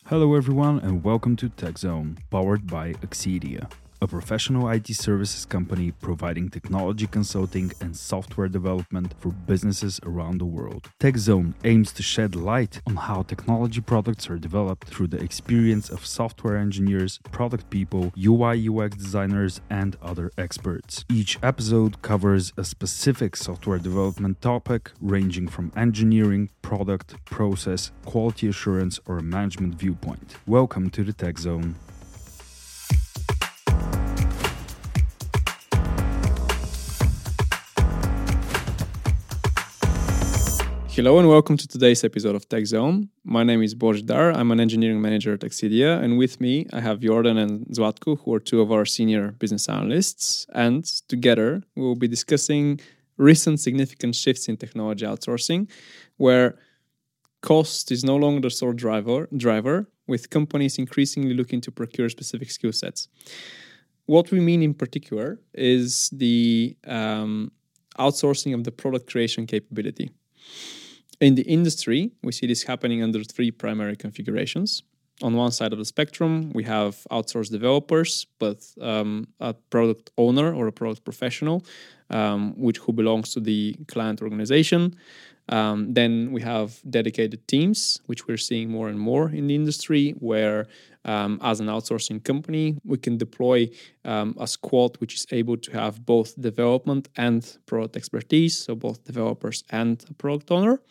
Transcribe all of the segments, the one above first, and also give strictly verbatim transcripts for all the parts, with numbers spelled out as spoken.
Hello everyone and welcome to TechZone, powered by Excedia, a professional I T services company providing technology consulting and software development for businesses around the world. TechZone aims to shed light on how technology products are developed through the experience of software engineers, product people, U I U X designers, and other experts. Each episode covers a specific software development topic ranging from engineering, product, process, quality assurance, or a management viewpoint. Welcome to the TechZone. Hello and welcome to today's episode of TechZone. My name is Božidar. I'm an engineering manager at Excedia, and with me I have Jordan and Zlatko, who are two of our senior business analysts. And together we will be discussing recent significant shifts in technology outsourcing, where cost is no longer the sole driver, driver, with companies increasingly looking to procure specific skill sets. What we mean in particular is the um, outsourcing of the product creation capability. In the industry, we see this happening under three primary configurations. On one side of the spectrum, we have outsourced developers, but um, a product owner or a product professional, um, which who belongs to the client organization. Um, then we have dedicated teams, which we're seeing more and more in the industry, where um, as an outsourcing company, we can deploy um, a squad which is able to have both development and product expertise, so both developers and a product owner.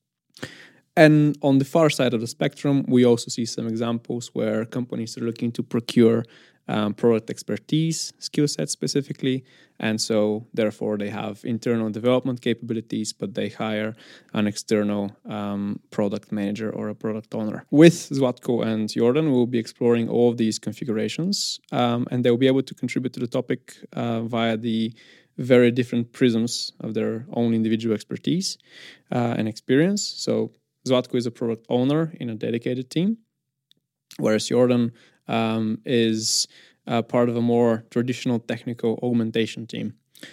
And on the far side of the spectrum, we also see some examples where companies are looking to procure um, product expertise, skill sets specifically, and so therefore they have internal development capabilities, but they hire an external um, product manager or a product owner. With Zlatko and Jordan, we'll be exploring all of these configurations, um, and they'll be able to contribute to the topic uh, via the very different prisms of their own individual expertise uh, and experience. So Zlatko is a product owner in a dedicated team, whereas Jordan um, is uh, part of a more traditional technical augmentation team.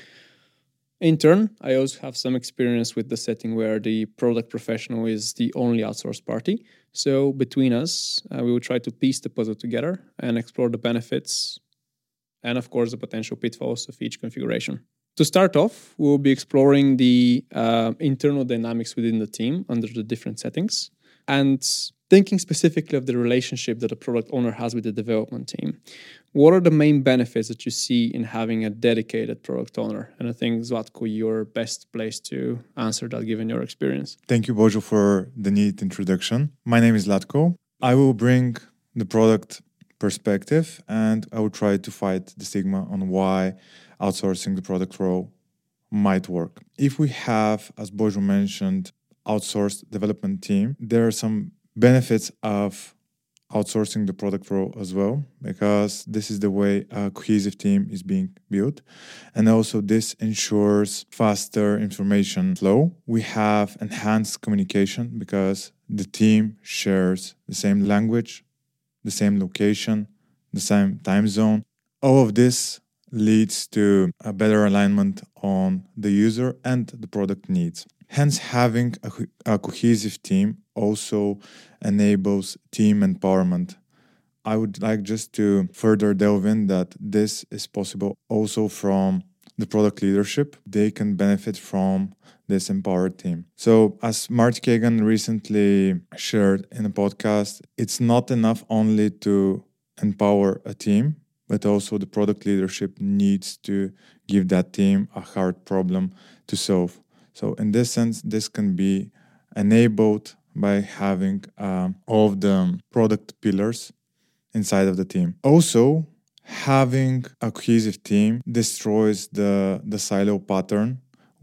In turn, I also have some experience with the setting where the product professional is the only outsourced party. So between us, uh, we will try to piece the puzzle together and explore the benefits and, of course, the potential pitfalls of each configuration. To start off, we'll be exploring the uh, internal dynamics within the team under the different settings and thinking specifically of the relationship that a product owner has with the development team. What are the main benefits that you see in having a dedicated product owner? And I think, Zlatko, you're best placed to answer that given your experience. Thank you, Bojo, for the neat introduction. My name is Zlatko. I will bring the product perspective and I will try to fight the stigma on why outsourcing the product role might work. If we have, as Bojo mentioned, outsourced development team, there are some benefits of outsourcing the product role as well, because this is the way a cohesive team is being built. And also this ensures faster information flow. We have enhanced communication because the team shares the same language, the same location, the same time zone. All of this leads to a better alignment on the user and the product needs. Hence, having a, a cohesive team also enables team empowerment. I would like just to further delve in that this is possible also from the product leadership. They can benefit from this empowered team. So as Marty Kagan recently shared in a podcast, it's not enough only to empower a team, but also the product leadership needs to give that team a hard problem to solve. So in this sense, this can be enabled by having um, all of the product pillars inside of the team. Also, having a cohesive team destroys the, the silo pattern,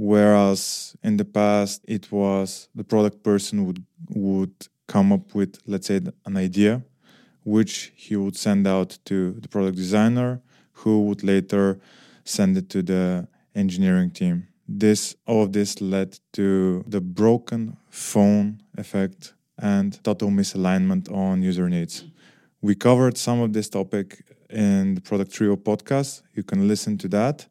whereas in the past it was the product person would would come up with, let's say, an idea, which he would send out to the product designer, who would later send it to the engineering team. This, all of this led to the broken phone effect and total misalignment on user needs. We covered some of this topic in the Product Trio podcast. You can listen to that.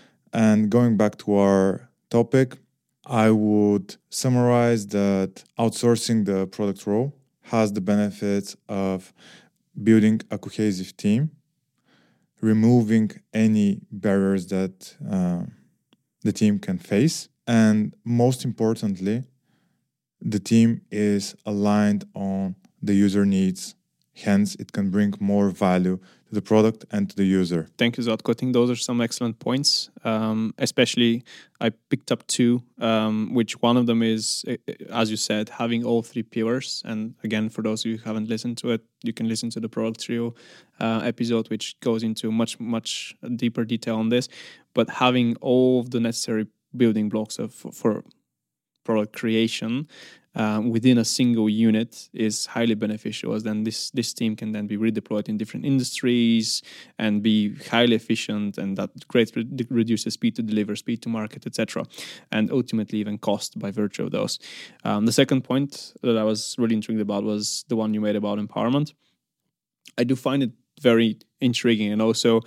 And going back to our topic, I would summarize that outsourcing the product role has the benefits of building a cohesive team, removing any barriers that uh, the team can face, and most importantly, the team is aligned on the user needs. Hence, it can bring more value to the product and to the user. Thank you, Zlatko. I think those are some excellent points. Um, especially, I picked up two, um, which one of them is, as you said, having all three pillars. And again, for those of you who haven't listened to it, you can listen to the Product Trio uh, episode, which goes into much, much deeper detail on this. But having all of the necessary building blocks of for product creation Um, within a single unit is highly beneficial, as then this this team can then be redeployed in different industries and be highly efficient, and that greatly reduces speed to deliver, speed to market, et cetera, and ultimately even cost by virtue of those. Um, the second point that I was really intrigued about was the one you made about empowerment. I do find it very intriguing, and also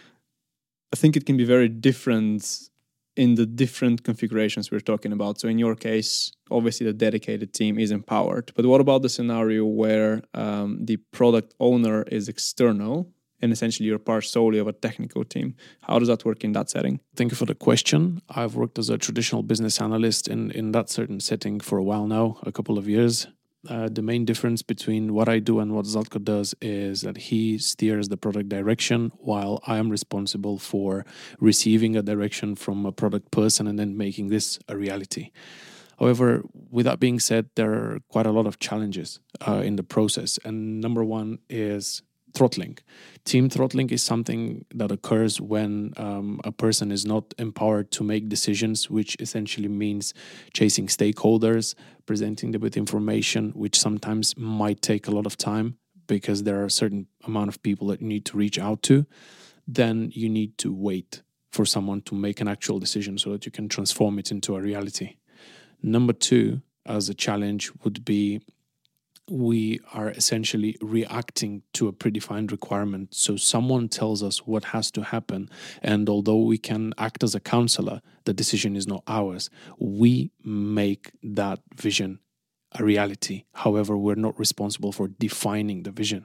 I think it can be very different in the different configurations we're talking about. So in your case, obviously the dedicated team is empowered. But what about the scenario where um, the product owner is external and essentially you're part solely of a technical team? How does that work in that setting? Thank you for the question. I've worked as a traditional business analyst in, in that certain setting for a while now, a couple of years. Uh, the main difference between what I do and what Zlatko does is that he steers the product direction, while I am responsible for receiving a direction from a product person and then making this a reality. However, with that being said, there are quite a lot of challenges uh, in the process. And number one is throttling. Team throttling is something that occurs when um, a person is not empowered to make decisions, which essentially means chasing stakeholders, presenting them with information, which sometimes might take a lot of time because there are a certain amount of people that you need to reach out to. Then you need to wait for someone to make an actual decision so that you can transform it into a reality. Number two, as a challenge, would be we are essentially reacting to a predefined requirement. So someone tells us what has to happen, and although we can act as a counselor, the decision is not ours. We make that vision a reality. However, we're not responsible for defining the vision.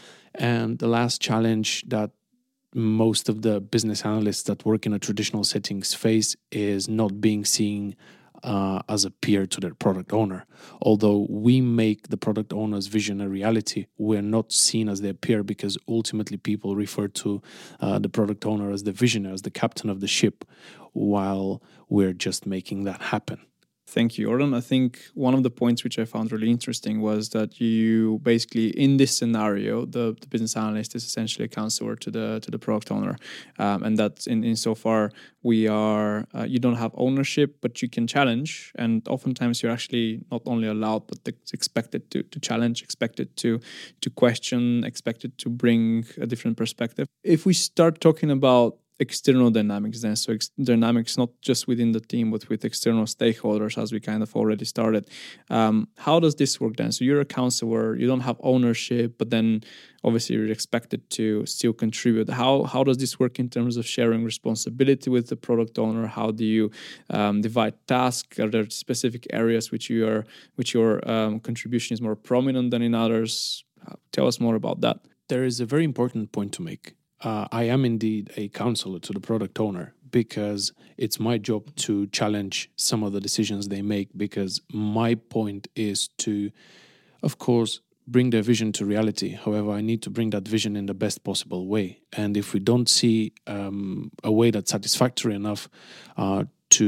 And the last challenge that most of the business analysts that work in a traditional settings face is not being seen Uh, as a peer to their product owner. Although we make the product owner's vision a reality, we're not seen as their peer because ultimately people refer to uh, the product owner as the visionary, as the captain of the ship, while we're just making that happen. Thank you, Jordan. I think one of the points which I found really interesting was that you basically, in this scenario, the, the business analyst is essentially a counselor to the to the product owner, um, and that in, in so far we are uh, you don't have ownership, but you can challenge, and oftentimes you're actually not only allowed but it's expected to to challenge, expected to to question, expected to bring a different perspective. If we start talking about external dynamics then, so ex- dynamics not just within the team but with external stakeholders, as we kind of already started, um, how does this work then? So you're a counselor, you don't have ownership, but then obviously you're expected to still contribute. How how does this work in terms of sharing responsibility with the product owner? How do you um, divide tasks? Are there specific areas which you are which your um, contribution is more prominent than in others? Uh, tell us more about that. There is a very important point to make. Uh, I am indeed a counselor to the product owner because it's my job to challenge some of the decisions they make, because my point is to, of course, bring their vision to reality. However, I need to bring that vision in the best possible way. And if we don't see um, a way that's satisfactory enough uh, to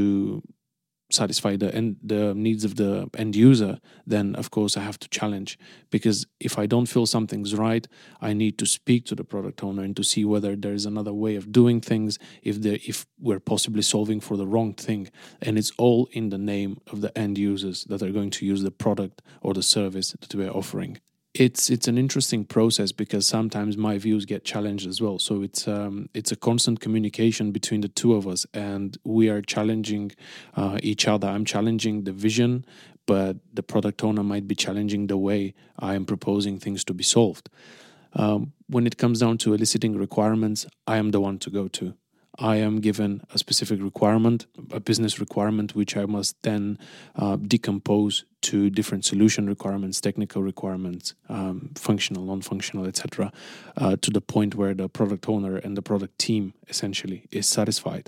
satisfy the end, the needs of the end user, then of course I have to challenge, because if I don't feel something's right, I need to speak to the product owner and to see whether there is another way of doing things, if the if we're possibly solving for the wrong thing, and it's all in the name of the end users that are going to use the product or the service that we're offering. It's it's an interesting process because sometimes my views get challenged as well. So it's um, it's a constant communication between the two of us, and we are challenging uh, each other. I'm challenging the vision, but the product owner might be challenging the way I am proposing things to be solved. Um, when it comes down to eliciting requirements, I am the one to go to. I am given a specific requirement, a business requirement, which I must then uh, decompose to different solution requirements, technical requirements, um, functional, non-functional, et cetera, uh, to the point where the product owner and the product team essentially is satisfied.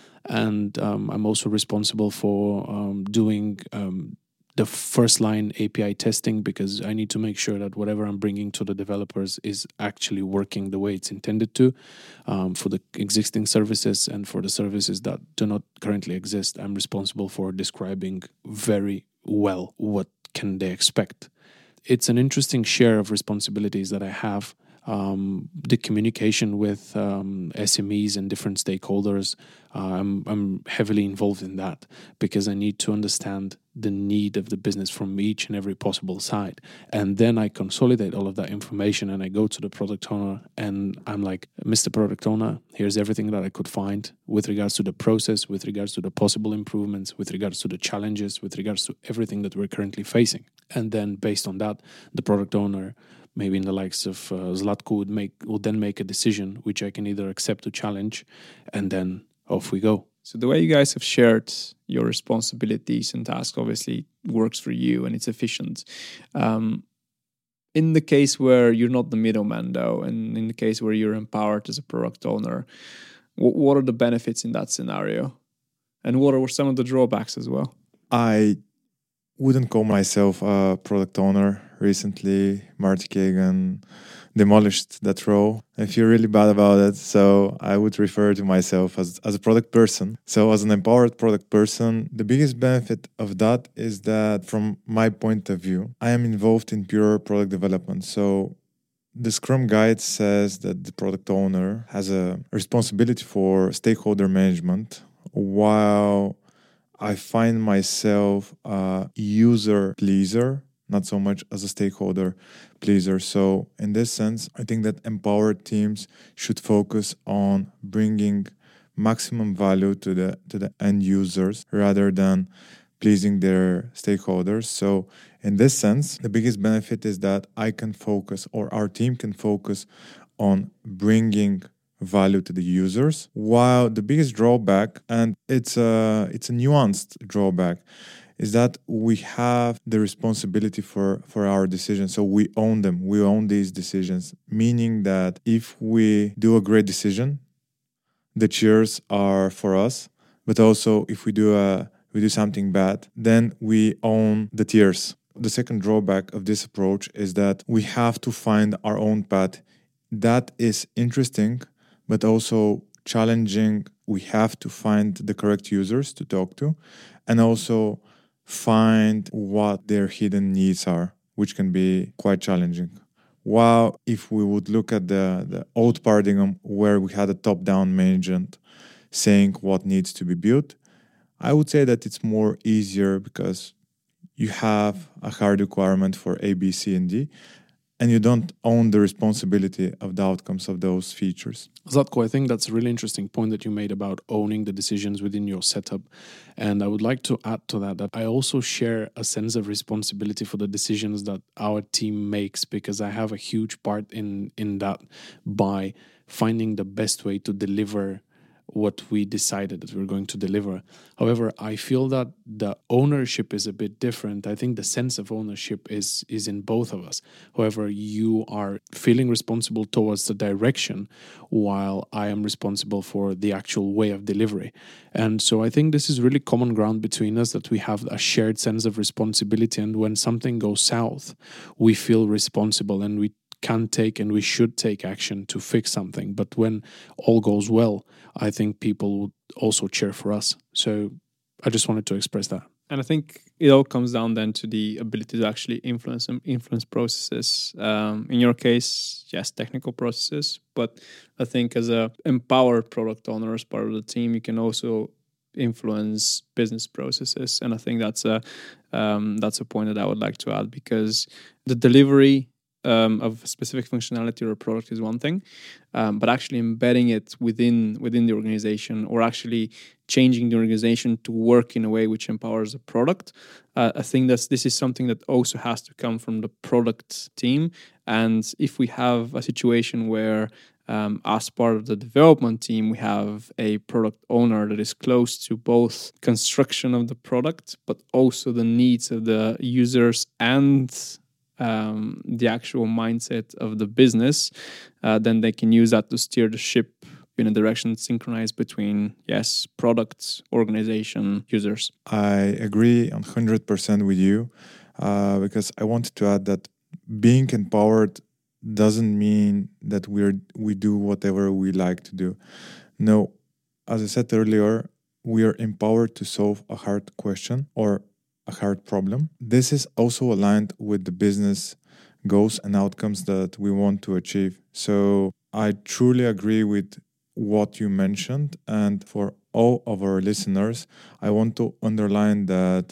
And um, I'm also responsible for um, doing um, the first line A P I testing, because I need to make sure that whatever I'm bringing to the developers is actually working the way it's intended to. Um, for the existing services and for the services that do not currently exist, I'm responsible for describing very well what can they expect. It's an interesting share of responsibilities that I have. Um, the communication with um, S M Es and different stakeholders, uh, I'm, I'm heavily involved in that, because I need to understand the need of the business from each and every possible side. And then I consolidate all of that information and I go to the product owner and I'm like, Mister Product Owner, here's everything that I could find with regards to the process, with regards to the possible improvements, with regards to the challenges, with regards to everything that we're currently facing. And then based on that, the product owner, maybe in the likes of uh, Zlatko, would make would then make a decision which I can either accept or challenge, and then off we go. So the way you guys have shared your responsibilities and tasks obviously works for you and it's efficient. Um, in the case where you're not the middleman, though, and in the case where you're empowered as a product owner, w- what are the benefits in that scenario? And what are some of the drawbacks as well? I wouldn't call myself a product owner. Recently, Marty Kagan demolished that role. I feel really bad about it, so I would refer to myself as, as a product person. So as an empowered product person, the biggest benefit of that is that from my point of view, I am involved in pure product development. So the Scrum Guide says that the product owner has a responsibility for stakeholder management, while I find myself a user pleaser, not so much as a stakeholder pleaser. So in this sense, I think that empowered teams should focus on bringing maximum value to the to the end users rather than pleasing their stakeholders. So in this sense, the biggest benefit is that I can focus, or our team can focus on bringing value to the users, while the biggest drawback, and it's a it's a nuanced drawback, is that we have the responsibility for for our decisions. So we own them, we own these decisions, meaning that if we do a great decision, the cheers are for us, but also if we do a we do something bad, then we own the tears. The second drawback of this approach is that we have to find our own path. That is interesting, but also challenging. We have to find the correct users to talk to, and also find what their hidden needs are, which can be quite challenging. While if we would look at the, the old paradigm where we had a top-down management saying what needs to be built, I would say that it's more easier because you have a hard requirement for A, B, C, and D, and you don't own the responsibility of the outcomes of those features. Zlatko, I think that's a really interesting point that you made about owning the decisions within your setup. And I would like to add to that that I also share a sense of responsibility for the decisions that our team makes, because I have a huge part in, in that by finding the best way to deliver what we decided that we're going to deliver. However, I feel that the ownership is a bit different. I think the sense of ownership is is in both of us. However, you are feeling responsible towards the direction, while I am responsible for the actual way of delivery. And so I think this is really common ground between us, that we have a shared sense of responsibility. And when something goes south, we feel responsible and we can take and we should take action to fix something. But when all goes well, I think people would also cheer for us. So I just wanted to express that. And I think it all comes down then to the ability to actually influence influence processes. Um, in your case, yes, technical processes. But I think as a empowered product owner, as part of the team, you can also influence business processes. And I think that's a um, that's a point that I would like to add, because the delivery um, of specific functionality or a product is one thing, um, but actually embedding it within within the organization, or actually changing the organization to work in a way which empowers the product. Uh, I think that this is something that also has to come from the product team. And if we have a situation where Um, as part of the development team, we have a product owner that is close to both construction of the product, but also the needs of the users and um, the actual mindset of the business, uh, then they can use that to steer the ship in a direction synchronized between, yes, products, organization, users. I agree on one hundred percent with you uh, because I wanted to add that being empowered doesn't mean that we're we do whatever we like to do. No, as I said earlier, we are empowered to solve a hard question or a hard problem. This is also aligned with the business goals and outcomes that we want to achieve. So I truly agree with what you mentioned, and for all of our listeners, I want to underline that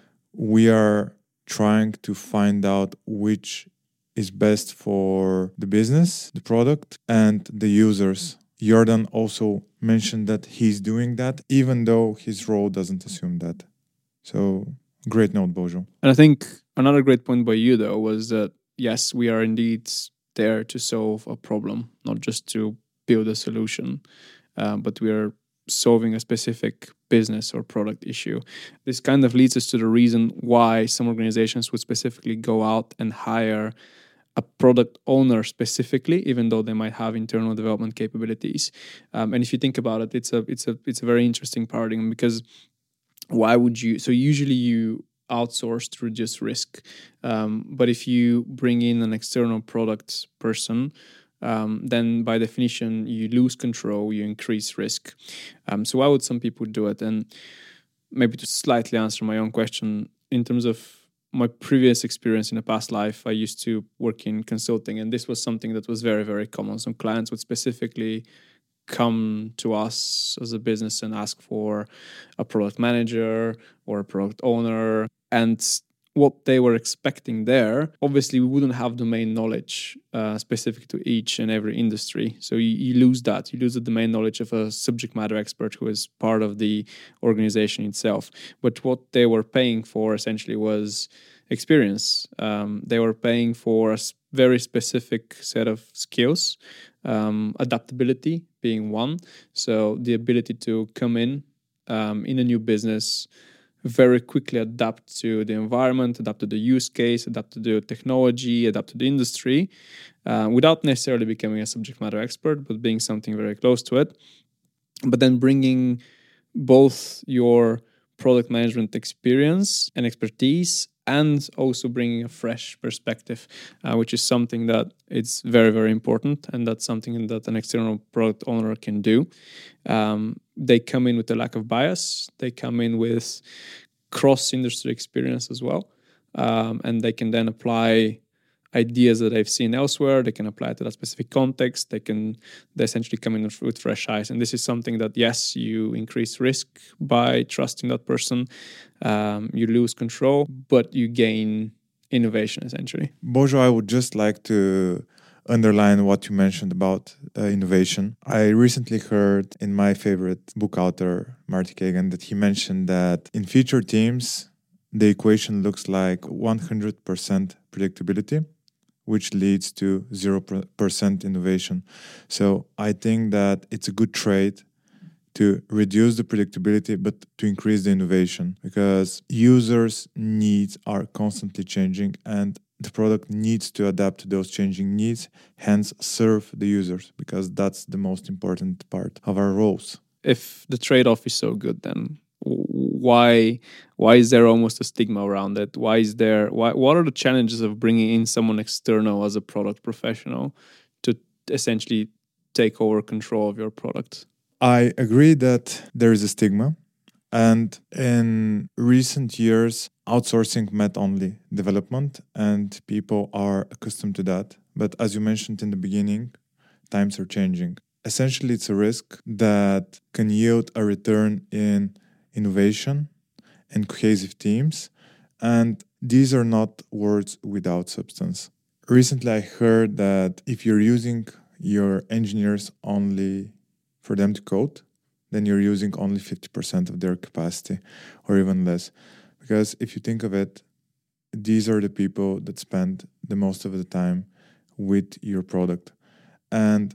we are trying to find out which is best for the business, the product, and the users. Jordan also mentioned that he's doing that, even though his role doesn't assume that. So, great note, Bojo. And I think another great point by you, though, was that, yes, we are indeed there to solve a problem, not just to build a solution, uh, but we are solving a specific business or product issue. This kind of leads us to the reason why some organizations would specifically go out and hire a product owner specifically, even though they might have internal development capabilities. Um, and if you think about it, it's a it's a it's a very interesting paradigm, because why would you? So usually you outsource to reduce risk, um, but if you bring in an external product person, um, then by definition you lose control, you increase risk. Um, so why would some people do it? And maybe to slightly answer my own question, in terms of my previous experience in a past life, I used to work in consulting, and this was something that was very, very common. Some clients would specifically come to us as a business and ask for a product manager or a product owner. And what they were expecting there, obviously we wouldn't have domain knowledge uh, specific to each and every industry. So you, you lose that. You lose the domain knowledge of a subject matter expert who is part of the organization itself. But what they were paying for essentially was experience. Um, they were paying for a very specific set of skills, um, adaptability being one. So the ability to come in um, in a new business, very quickly adapt to the environment, adapt to the use case, adapt to the technology, adapt to the industry, uh, without necessarily becoming a subject matter expert, but being something very close to it. But then bringing both your product management experience and expertise, and also bringing a fresh perspective, uh, which is something that it's very, very important, and that's something that an external product owner can do. Um, they come in with a lack of bias. They come in with cross-industry experience as well, um, and they can then apply ideas that they've seen elsewhere. They can apply it to that specific context. They can they essentially come in with fresh eyes. And this is something that, yes, you increase risk by trusting that person. Um, you lose control, but you gain innovation, essentially. Bojo, I would just like to underline what you mentioned about uh, innovation. I recently heard in my favorite book author, Marty Kagan, that he mentioned that in future teams, the equation looks like one hundred percent predictability, which leads to zero percent innovation. So I think that it's a good trade to reduce the predictability, but to increase the innovation, because users' needs are constantly changing and the product needs to adapt to those changing needs, hence serve the users, because that's the most important part of our roles. If the trade-off is so good, then why why is there almost a stigma around it? Why is there why what are the challenges of bringing in someone external as a product professional to essentially take over control of your product? I agree that there is a stigma, and in recent years outsourcing meant only development, and people are accustomed to that. But as you mentioned in the beginning, times are changing. Essentially, it's a risk that can yield a return in innovation and cohesive teams. And these are not words without substance. Recently, I heard that if you're using your engineers only for them to code, then you're using only fifty percent of their capacity or even less. Because if you think of it, these are the people that spend the most of the time with your product. And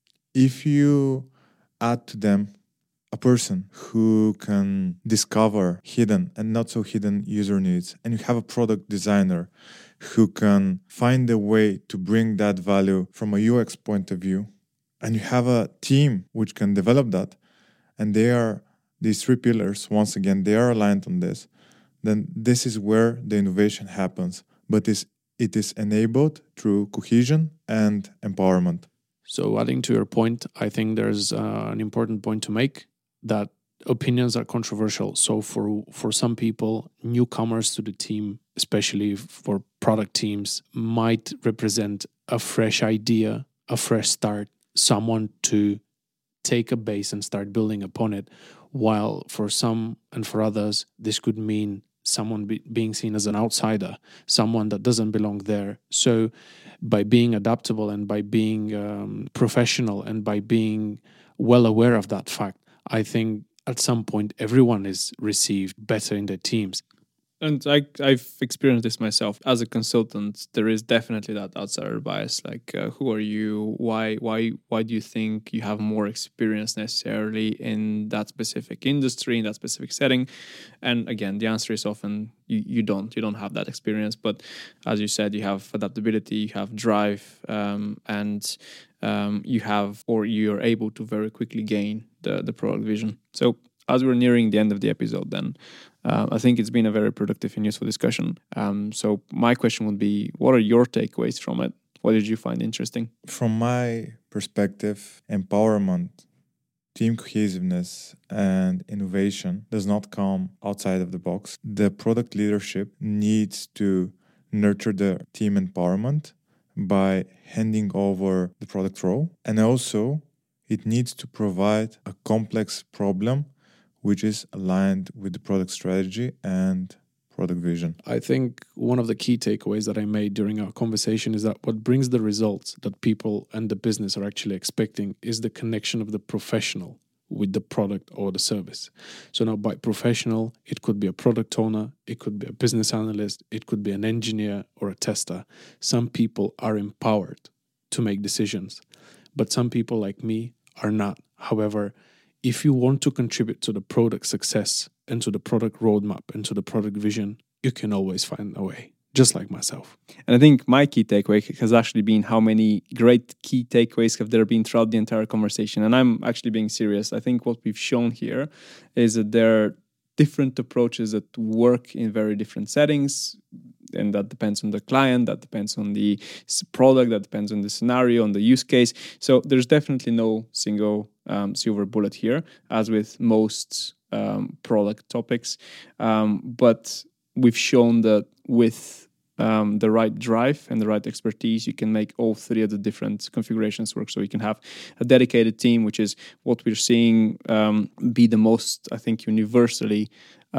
if you add to them a person who can discover hidden and not so hidden user needs, and you have a product designer who can find a way to bring that value from a U X point of view, and you have a team which can develop that, and they are these three pillars, once again, they are aligned on this, then this is where the innovation happens. But it's, it is enabled through cohesion and empowerment. So adding to your point, I think there's uh, an important point to make, that opinions are controversial. So for for some people, newcomers to the team, especially for product teams, might represent a fresh idea, a fresh start, someone to take a base and start building upon it. While for some and for others, this could mean someone be, being seen as an outsider, someone that doesn't belong there. So by being adaptable and by being um, professional and by being well aware of that fact, I think at some point everyone is received better in their teams. And I, I've experienced this myself. As a consultant, there is definitely that outsider bias. Like, uh, who are you? Why, why, why do you think you have more experience necessarily in that specific industry, in that specific setting? And again, the answer is often you, you don't. You don't have that experience. But as you said, you have adaptability, you have drive, um, and um, you have, or you're able to very quickly gain the the product vision. So as we're nearing the end of the episode, then uh, I think it's been a very productive and useful discussion. Um, so my question would be, what are your takeaways from it? What did you find interesting? From my perspective, empowerment, team cohesiveness, and innovation does not come outside of the box. The product leadership needs to nurture the team empowerment by handing over the product role. And also, it needs to provide a complex problem which is aligned with the product strategy and product vision. I think one of the key takeaways that I made during our conversation is that what brings the results that people and the business are actually expecting is the connection of the professional with the product or the service. So now by professional, it could be a product owner, it could be a business analyst, it could be an engineer or a tester. Some people are empowered to make decisions, but some people like me are not. However, if you want to contribute to the product success and to the product roadmap and to the product vision, you can always find a way, just like myself. And I think my key takeaway has actually been how many great key takeaways have there been throughout the entire conversation. And I'm actually being serious. I think what we've shown here is that there are different approaches that work in very different settings. And that depends on the client, that depends on the product, that depends on the scenario, on the use case. So there's definitely no single um, silver bullet here, as with most um, product topics. Um, but we've shown that with um, the right drive and the right expertise, you can make all three of the different configurations work. So you can have a dedicated team, which is what we're seeing um, be the most, I think, universally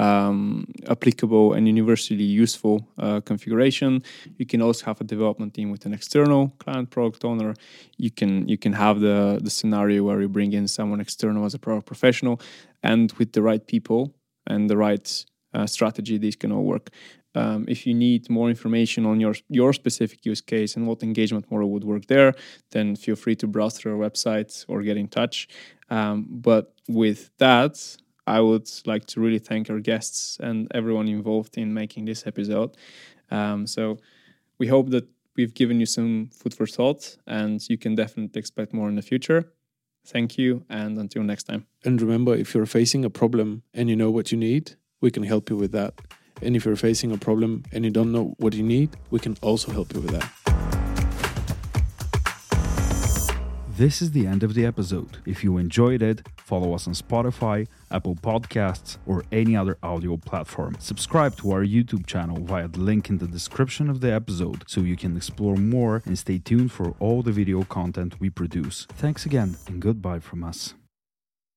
um applicable and universally useful uh, configuration. You can also have a development team with an external client product owner. You can you can have the the scenario where you bring in someone external as a product professional, and with the right people and the right uh, strategy, these can all work. Um, if you need more information on your your specific use case and what engagement model would work there, then feel free to browse through our website or get in touch. Um, but with that, I would like to really thank our guests and everyone involved in making this episode. Um, so we hope that we've given you some food for thought, and you can definitely expect more in the future. Thank you, and until next time. And remember, if you're facing a problem and you know what you need, we can help you with that. And if you're facing a problem and you don't know what you need, we can also help you with that. This is the end of the episode. If you enjoyed it, follow us on Spotify, Apple Podcasts, or any other audio platform. Subscribe to our YouTube channel via the link in the description of the episode so you can explore more, and stay tuned for all the video content we produce. Thanks again, and goodbye from us.